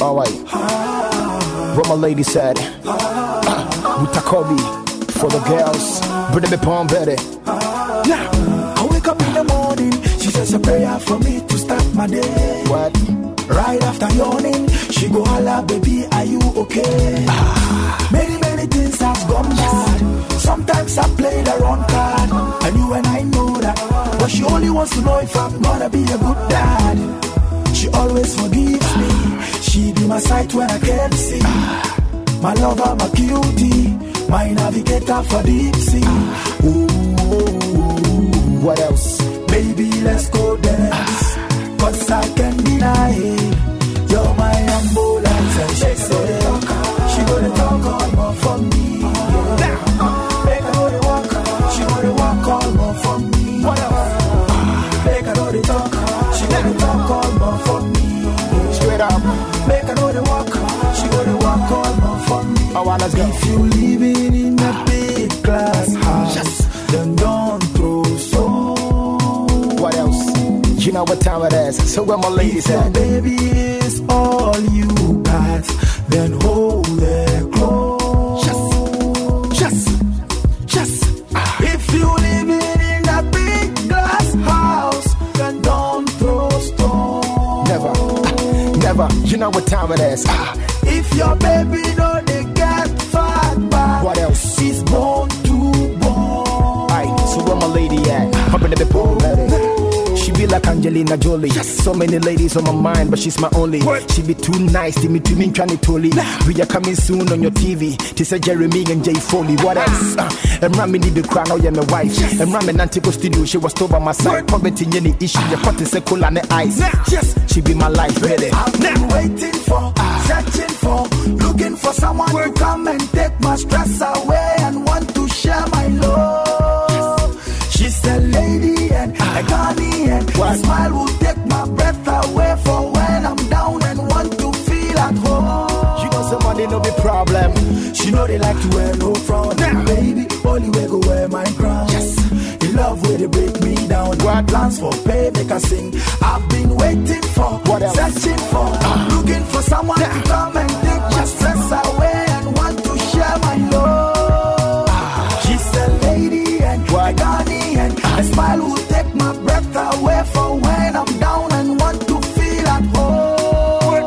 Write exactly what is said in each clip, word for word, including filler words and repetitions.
Alright. What my lady said. Utakobi for the girls. Bring me palm better. Yeah. I wake up in the morning. She says a prayer for me to start my day. What? Right after yawning, she go holla, baby, are you okay? Ah. Many, many things have gone bad. Sometimes I play the wrong card. And you and I know that. But she only wants to know if I'm gonna be a good dad. She always forgives me. She be my sight when I can't see. Ah. My lover, my cutie, my navigator for deep sea. Ooh, what else? Baby, let's go dance. Cause I can't deny it. You're my ambulance. And she said, she gonna talk all more for me. Yeah. Make her know the walk. She gonna walk all more for me. What else? Make her know the talk. She gonna talk all more for me. Straight up. Make her know the walk. She gonna walk all more for me. Oh, well, let's go. If you living in a big glass house, yes, then don't throw stones. What else? You know what time it is. So when my ladies at, if your baby is all you got, then hold their close. Just, just, just. Ah. If you living in a big glass house, then don't throw stones. Never, ah, never. You know what time it is. Ah. If your baby don't they get fat back, what else? She's born to born. Aye, so where my lady at? I'm gonna be poor ready. She be like Angelina Jolie. Yes. So many ladies on my mind, but she's my only. What? She be too nice to me, to me, trying to totally. Nah. We are coming soon on your T V. To say Jeremy and Jay Foley. What else? Uh, and Rami need the crown, oh yeah, my wife. Yes. And Rami Nantico studio, she was told by my side. Poverty, any issue, your pot is a cool and the ice. Nah. Yes, she be my life, really. I've been nah. waiting for, ah. searching for, looking for someone Work. to come and take my stress away and want to share my love. Yes. She's a lady and ah. a Ghanaian. Her smile will take my breath away for when I'm down and want to feel at home. She know somebody no be problem. She know they like to wear no frown. Nah. Baby, only way go wear my crown. Yes. In love where they break me down. What plans for pay, make her sing. I've been waiting for, what else? Searching for, uh. looking for someone nah. to come and take my stress away and want to share my love. Ah. She's a lady and what? a Ghanaian. Ah. A smile will take my breath away for when I'm down and want to feel at home.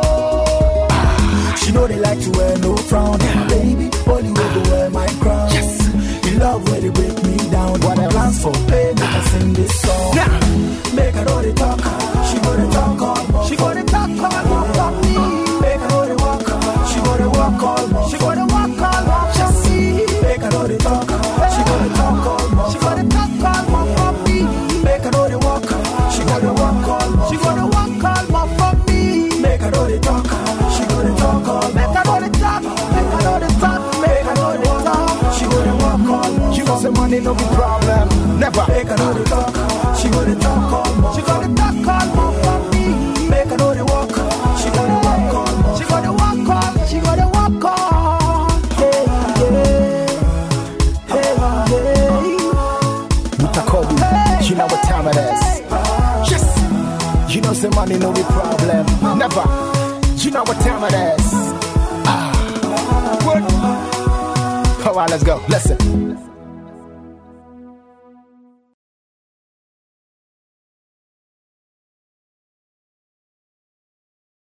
Ah. She know they like to wear no frown. Yeah. Baby, only way to wear my crown. Yes. In love where they break me down. What else? Plans for pay, make her sing this song. Yeah. Make her know the talk. She gonna talk all more. She gonna talk all more for me. Make her know the walk. She gonna walk all more. She gonna walk all more for me. Make her know the talk. She gonna talk all more. She gonna talk all more for me. Make her know the walk. She gonna walk all more. She gonna walk all more for me. Make her know the talk. She gonna talk all more. Make her know the talk. Make her know the talk. Make her know the talk. She gonna walk all more. You want some money, no be problem. Never. Make her know the talk. She gonna talk all more. She gonna talk all more for me. Make her know the walk. She gonna walk all more. She gonna walk all. She gonna walk all. Hey, hey, hey, hey. Utakobi, hey, you know what time it is. Yes. You know some money, no be problem. Never. You know what time it is. Ah. What? Come on, let's go. Listen.